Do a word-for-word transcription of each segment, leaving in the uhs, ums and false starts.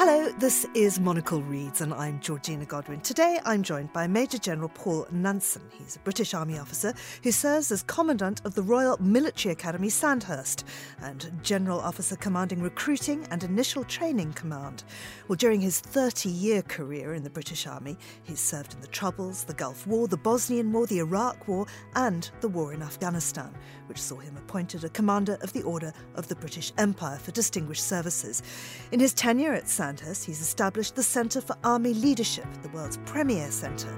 Hello, this is Monocle Reads and I'm Georgina Godwin. Today I'm joined by Major General Paul Nanson. He's a British Army officer who serves as Commandant of the Royal Military Academy Sandhurst and General Officer commanding Recruiting and Initial Training Command. Well, during his thirty-year career in the British Army, he's served in the Troubles, the Gulf War, the Bosnian War, the Iraq War and the war in Afghanistan, which saw him appointed a Commander of the Order of the British Empire for Distinguished Services. In his tenure at Sandhurst, he's established the Centre for Army Leadership, the world's premier centre.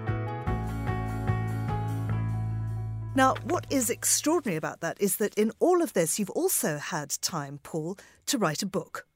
Now, what is extraordinary about that is that in all of this, you've also had time, Paul, to write a book.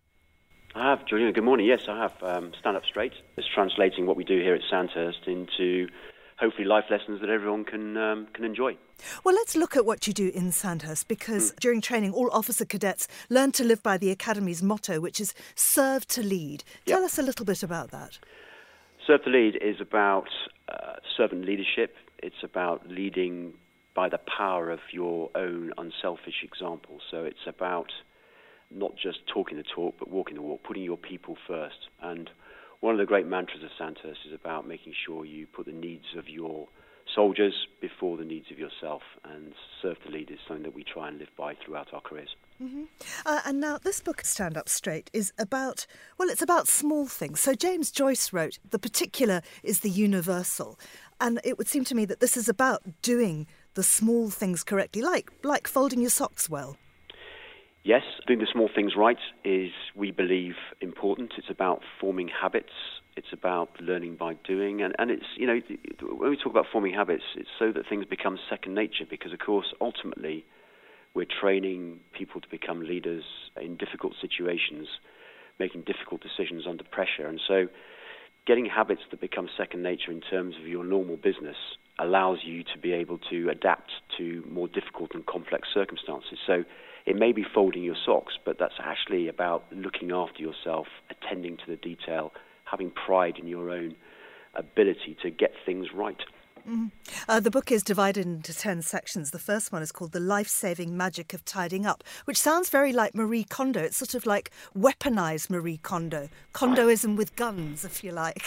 I have, Juliana. Good morning. Yes, I have. Um, Stand Up Straight. It's translating what we do here at Sandhurst into hopefully life lessons that everyone can um, can enjoy. Well, let's look at what you do in Sandhurst, because mm. during training, all officer cadets learn to live by the Academy's motto, which is serve to lead. Tell yep. us a little bit about that. Serve to lead is about uh, servant leadership. It's about leading by the power of your own unselfish example. So it's about not just talking the talk, but walking the walk, putting your people first. And one of the great mantras of Sandhurst is about making sure you put the needs of your soldiers before the needs of yourself, and serve to lead is something that we try and live by throughout our careers. Mm-hmm. Uh, and now this book, Stand Up Straight, is about, well, it's about small things. So James Joyce wrote, the particular is the universal. And it would seem to me that this is about doing the small things correctly, like like folding your socks well. Yes, doing the small things right is, we believe, important. It's about forming habits. It's about learning by doing. And, and it's, you know, when we talk about forming habits, it's so that things become second nature, because, of course, ultimately, we're training people to become leaders in difficult situations, making difficult decisions under pressure. And so getting habits that become second nature in terms of your normal business allows you to be able to adapt to more difficult and complex circumstances. So it may be folding your socks, but that's actually about looking after yourself, attending to the detail, having pride in your own ability to get things right. Mm. Uh, the book is divided into ten sections. The first one is called The Life-Saving Magic of Tidying Up, which sounds very like Marie Kondo. It's sort of like weaponised Marie Kondo. Kondoism with guns, if you like.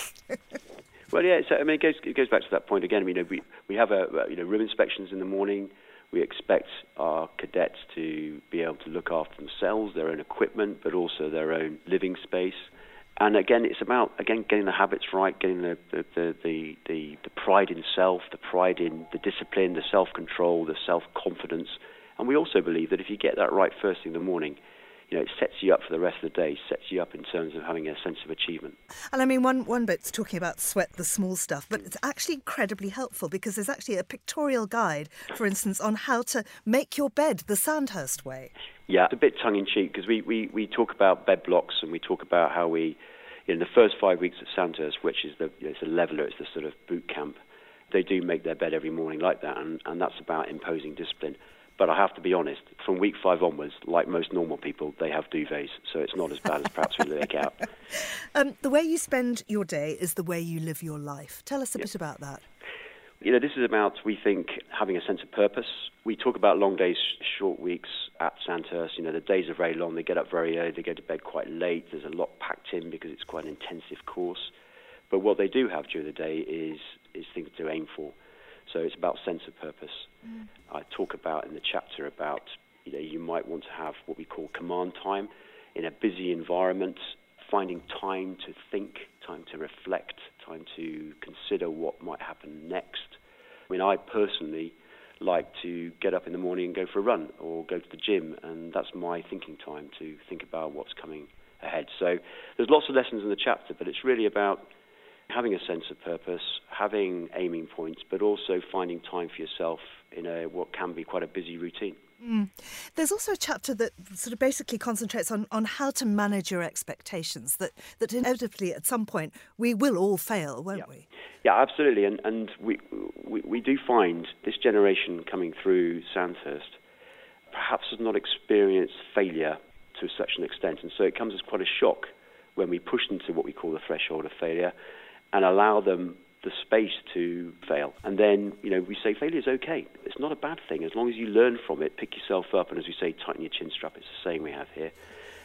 Well, yeah, so, I mean, it goes, it goes back to that point again. You know, we, we have a, you know, room inspections in the morning. We expect our cadets to be able to look after themselves, their own equipment, but also their own living space. And again, it's about, again, getting the habits right, getting the the, the, the, the, the pride in self, the pride in the discipline, the self-control, the self-confidence. And we also believe that if you get that right first thing in the morning, you know, it sets you up for the rest of the day, sets you up in terms of having a sense of achievement. And I mean, one, one bit's talking about sweat the small stuff, but it's actually incredibly helpful, because there's actually a pictorial guide, for instance, on how to make your bed the Sandhurst way. Yeah, it's a bit tongue-in-cheek, because we, we, we talk about bed blocks, and we talk about how we, in the first five weeks of Sandhurst, which is the, you know, it's a leveler, it's the sort of boot camp, they do make their bed every morning like that, and, and that's about imposing discipline. But I have to be honest, from week five onwards, like most normal people, they have duvets, so it's not as bad as perhaps we make out. Um, the way you spend your day is the way you live your life. Tell us a yep. bit about that. You know, this is about, we think, having a sense of purpose. We talk about long days, short weeks at Sandhurst. You know, the days are very long. They get up very early. They go to bed quite late. There's a lot packed in because it's quite an intensive course. But what they do have during the day is is things to aim for. So it's about sense of purpose. Mm. I talk about in the chapter about, you know, you might want to have what we call command time in a busy environment, finding time to think, time to reflect, time to consider what might happen next. I mean, I personally like to get up in the morning and go for a run or go to the gym, and that's my thinking time to think about what's coming ahead. So there's lots of lessons in the chapter, but it's really about having a sense of purpose, having aiming points, but also finding time for yourself in a what can be quite a busy routine. Mm. There's also a chapter that sort of basically concentrates on, on how to manage your expectations, that, that inevitably at some point we will all fail, won't yeah. we? Yeah, absolutely. And, and we, we, we do find this generation coming through Sandhurst perhaps has not experienced failure to such an extent. And so it comes as quite a shock when we push them to what we call the threshold of failure and allow them the space to fail. And then, you know, we say failure is okay. It's not a bad thing. As long as you learn from it, pick yourself up, and as we say, tighten your chin strap. It's a saying we have here.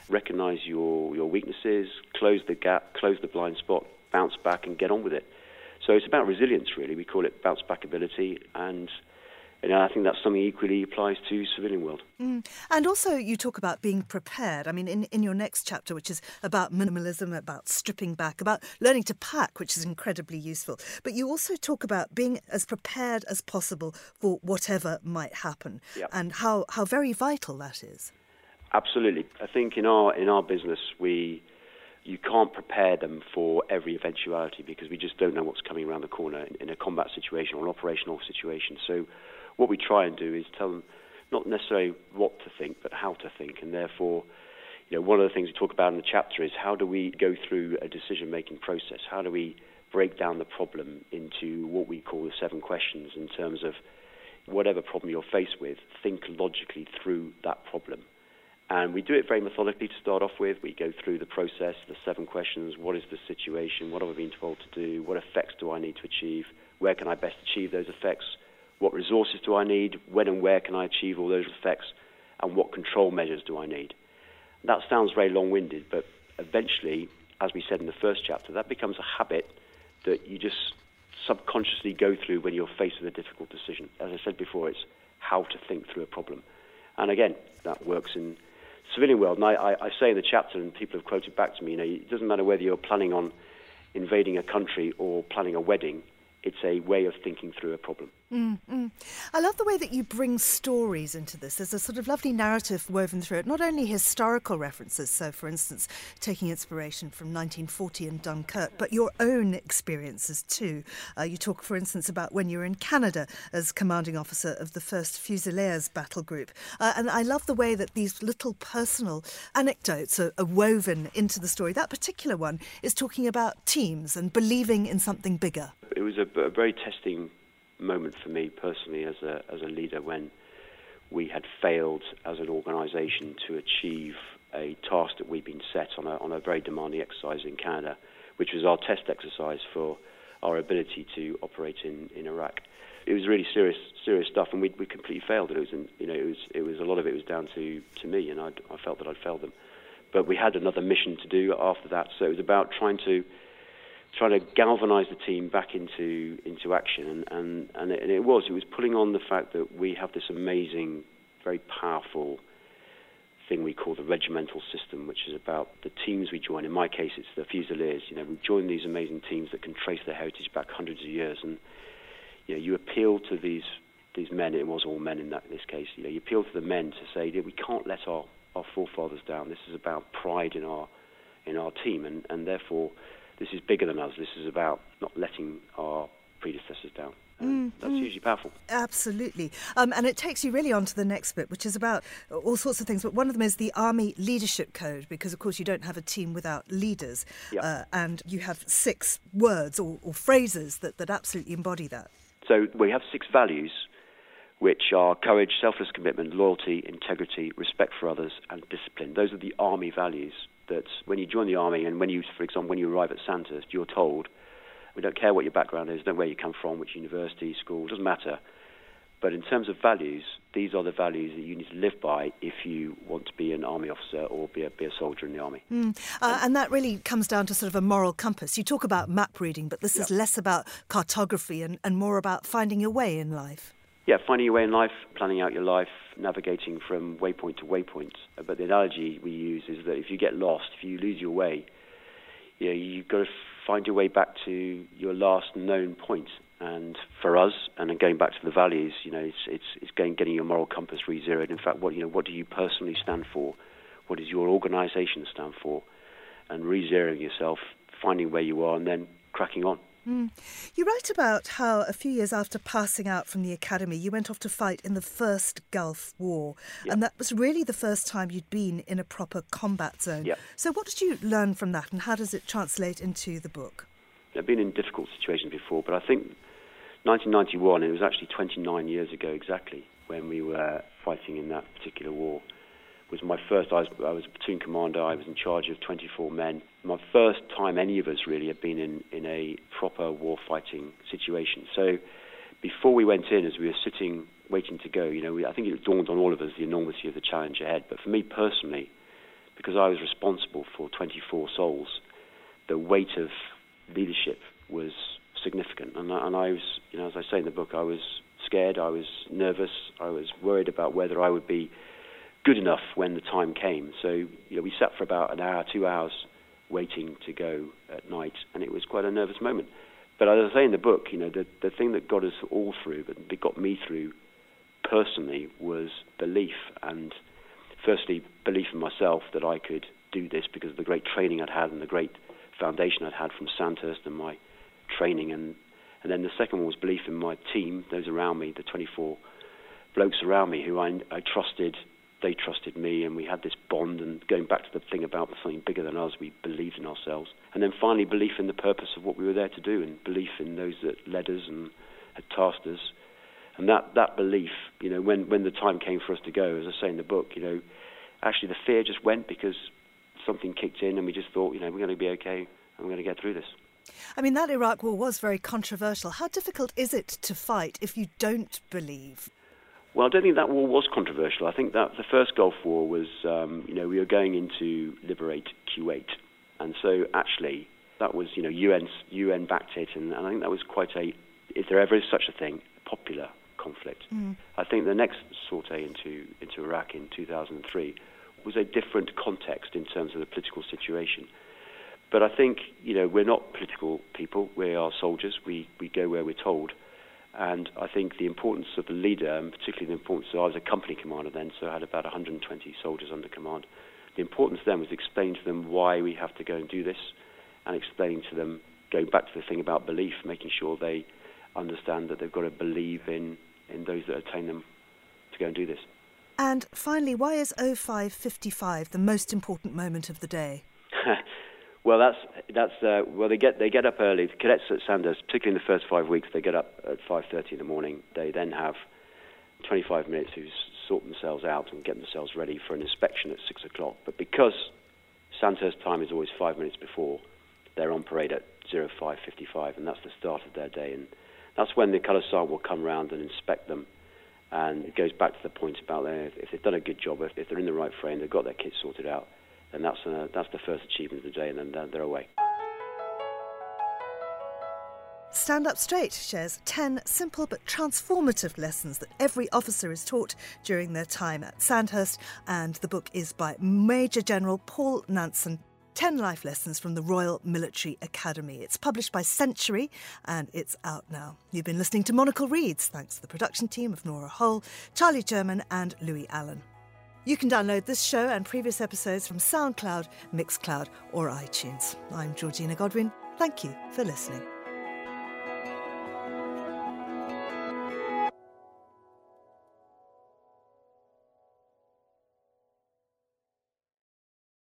recognise your, your weaknesses, close the gap, close the blind spot, bounce back and get on with it. So it's about resilience, really. We call it bounce back ability, and you know, I think that's something equally applies to civilian world. Mm. And also you talk about being prepared. I mean, in, in your next chapter, which is about minimalism, about stripping back, about learning to pack, which is incredibly useful. But you also talk about being as prepared as possible for whatever might happen, yep. and how, how very vital that is. Absolutely. I think in our in our business, we you can't prepare them for every eventuality because we just don't know what's coming around the corner in, in a combat situation or an operational situation. So what we try and do is tell them not necessarily what to think, but how to think. And therefore, you know, one of the things we talk about in the chapter is how do we go through a decision-making process? How do we break down the problem into what we call the seven questions in terms of whatever problem you're faced with, think logically through that problem. And we do it very methodically to start off with. We go through the process, the seven questions. What is the situation? What have I been told to do? What effects do I need to achieve? Where can I best achieve those effects? What resources do I need? When and where can I achieve all those effects? And what control measures do I need? That sounds very long-winded, but eventually, as we said in the first chapter, that becomes a habit that you just subconsciously go through when you're faced with a difficult decision. As I said before, it's how to think through a problem. And again, that works in civilian world. And I, I, I say in the chapter, and people have quoted back to me, you know, it doesn't matter whether you're planning on invading a country or planning a wedding, it's a way of thinking through a problem. Mm, mm. I love the way that you bring stories into this. There's a sort of lovely narrative woven through it, not only historical references, so for instance, taking inspiration from nineteen forty in Dunkirk, but your own experiences too. Uh, you talk, for instance, about when you were in Canada as commanding officer of the first Fusiliers battle group. Uh, and I love the way that these little personal anecdotes are, are woven into the story. That particular one is talking about teams and believing in something bigger. It was a, a very testing moment for me personally as a as a leader when we had failed as an organisation to achieve a task that we'd been set on a on a very demanding exercise in Canada, which was our test exercise for our ability to operate in, in Iraq. It was really serious serious stuff, and we we completely failed it. It was in, you know it was it was a lot of it was down to, to me, and I I felt that I'd failed them. But we had another mission to do after that, so it was about trying to. trying to galvanise the team back into into action, and, and, and, it, and it was. It was pulling on the fact that we have this amazing, very powerful thing we call the regimental system, which is about the teams we join. In my case, it's the Fusiliers. You know, we join these amazing teams that can trace their heritage back hundreds of years, and you know, you appeal to these these men. It was all men in that in this case. You know, you appeal to the men to say, we can't let our, our forefathers down. This is about pride in our in our team, and, and therefore. This is bigger than us. This is about not letting our predecessors down. And mm, that's mm. hugely powerful. Absolutely. Um, and it takes you really on to the next bit, which is about all sorts of things. But one of them is the Army Leadership Code, because, of course, you don't have a team without leaders. Yep. Uh, and you have six words or, or phrases that, that absolutely embody that. So we have six values, which are courage, selfless commitment, loyalty, integrity, respect for others, and discipline. Those are the Army values. That when you join the Army and when you, for example, when you arrive at Sandhurst, you're told, we don't care what your background is, don't know where you come from, which university, school, doesn't matter. But in terms of values, these are the values that you need to live by if you want to be an Army officer or be a, be a soldier in the Army. Mm. Uh, and that really comes down to sort of a moral compass. You talk about map reading, but this yeah. is less about cartography and, and more about finding your way in life. Yeah, finding your way in life, planning out your life, navigating from waypoint to waypoint. But the analogy we use is that if you get lost, if you lose your way, you know, you've got to find your way back to your last known point. And for us, and then going back to the values, you know, it's it's it's getting, getting your moral compass re-zeroed. In fact, what you know, what do you personally stand for? What does your organisation stand for? And re-zeroing yourself, finding where you are, and then cracking on. Mm. You write about how a few years after passing out from the academy, you went off to fight in the first Gulf War. Yep. And that was really the first time you'd been in a proper combat zone. Yep. So what did you learn from that, and how does it translate into the book? I've been in difficult situations before, but I think nineteen ninety-one, it was actually twenty-nine years ago exactly, when we were fighting in that particular war. Was my first, I was, I was a platoon commander, I was in charge of twenty-four men. My first time any of us really had been in, in a proper war-fighting situation. So before we went in, as we were sitting, waiting to go, you know, we, I think it dawned on all of us the enormity of the challenge ahead. But for me personally, because I was responsible for twenty-four souls, the weight of leadership was significant. And I, and I was, you know, as I say in the book, I was scared, I was nervous, I was worried about whether I would be good enough when the time came. So, you know, we sat for about an hour, two hours waiting to go at night, and it was quite a nervous moment. But as I say in the book, you know, the, the thing that got us all through, that got me through personally, was belief. And firstly, belief in myself that I could do this because of the great training I'd had and the great foundation I'd had from Sandhurst and my training. And, and then the second one was belief in my team, those around me, the twenty-four blokes around me who I, I trusted. They trusted me, and we had this bond. And going back to the thing about something bigger than us, we believed in ourselves. And then finally, belief in the purpose of what we were there to do, and belief in those that led us and had tasked us. And that, that belief, you know, when, when the time came for us to go, as I say in the book, you know, actually the fear just went because something kicked in, and we just thought, you know, we're going to be okay, and we're going to get through this. I mean, that Iraq war was very controversial. How difficult is it to fight if you don't believe? Well, I don't think that war was controversial. I think that the first Gulf War was, um, you know, we were going in to liberate Kuwait. And so actually that was, you know, U N, U N backed it, and, and I think that was quite a, if there ever is such a thing, a popular conflict. Mm. I think the next sortie into, into Iraq in two thousand three was a different context in terms of the political situation. But I think, you know, we're not political people. We are soldiers. We, we go where we're told. And I think the importance of the leader, and particularly the importance of, I was a company commander then, so I had about one hundred twenty soldiers under command. The importance then was explaining to them why we have to go and do this, and explaining to them, going back to the thing about belief, making sure they understand that they've got to believe in, in those that attain them to go and do this. And finally, why is oh five fifty-five the most important moment of the day? Well, that's that's uh, well. They get they get up early. The cadets at Sandhurst, particularly in the first five weeks, they get up at five thirty in the morning. They then have twenty-five minutes to sort themselves out and get themselves ready for an inspection at six o'clock. But because Sandhurst time is always five minutes before, they're on parade at oh five fifty-five, and that's the start of their day. And that's when the colour sergeant will come round and inspect them. And it goes back to the point about uh, if they've done a good job, if, if they're in the right frame, they've got their kit sorted out. And that's uh, that's the first achievement of the day, and then they're, they're away. Stand Up Straight shares ten simple but transformative lessons that every officer is taught during their time at Sandhurst, and the book is by Major General Paul Nanson, ten Life Lessons from the Royal Military Academy. It's published by Century, and it's out now. You've been listening to Monocle Reads, thanks to the production team of Nora Hull, Charlie German and Louis Allen. You can download this show and previous episodes from SoundCloud, Mixcloud or iTunes. I'm Georgina Godwin. Thank you for listening.